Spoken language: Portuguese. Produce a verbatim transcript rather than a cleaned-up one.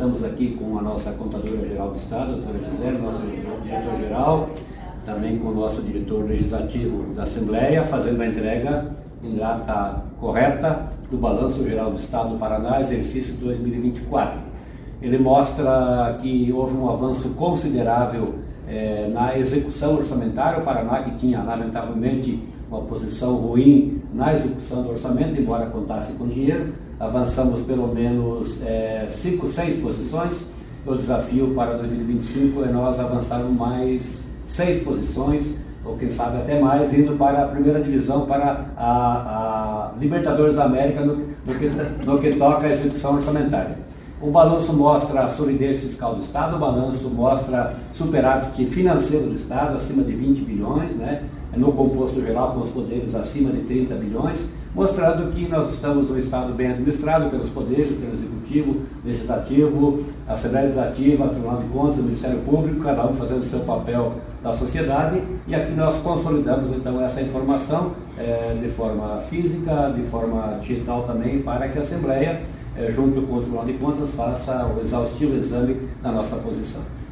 estamos aqui com a nossa contadora-geral do Estado, a doutora Gisele, nosso diretor-geral, também com o nosso diretor legislativo da Assembleia, fazendo a entrega em data correta do Balanço Geral do Estado do Paraná, exercício dois mil e vinte e quatro. Ele mostra que houve um avanço considerável eh, na execução orçamentária. O Paraná, que tinha, lamentavelmente, uma posição ruim na execução do orçamento, embora contasse com dinheiro, avançamos pelo menos é, cinco, seis posições. O desafio para dois mil e vinte e cinco é nós avançarmos mais seis posições, ou quem sabe até mais, indo para a primeira divisão, para a, a Libertadores da América, no, no, que, no que toca à execução orçamentária. O balanço mostra a solidez fiscal do Estado, o balanço mostra superávit financeiro do Estado, acima de vinte bilhões, né? No composto geral, com os poderes acima de trinta bilhões, mostrando que nós estamos um Estado bem administrado pelos poderes, pelo Executivo, Legislativo, Assembleia Legislativa, Tribunal de Contas, Ministério Público, cada um fazendo o seu papel da sociedade, e aqui nós consolidamos então essa informação eh, de forma física, de forma digital também, para que a Assembleia, eh, junto com o Tribunal de Contas, faça o exaustivo exame da nossa posição.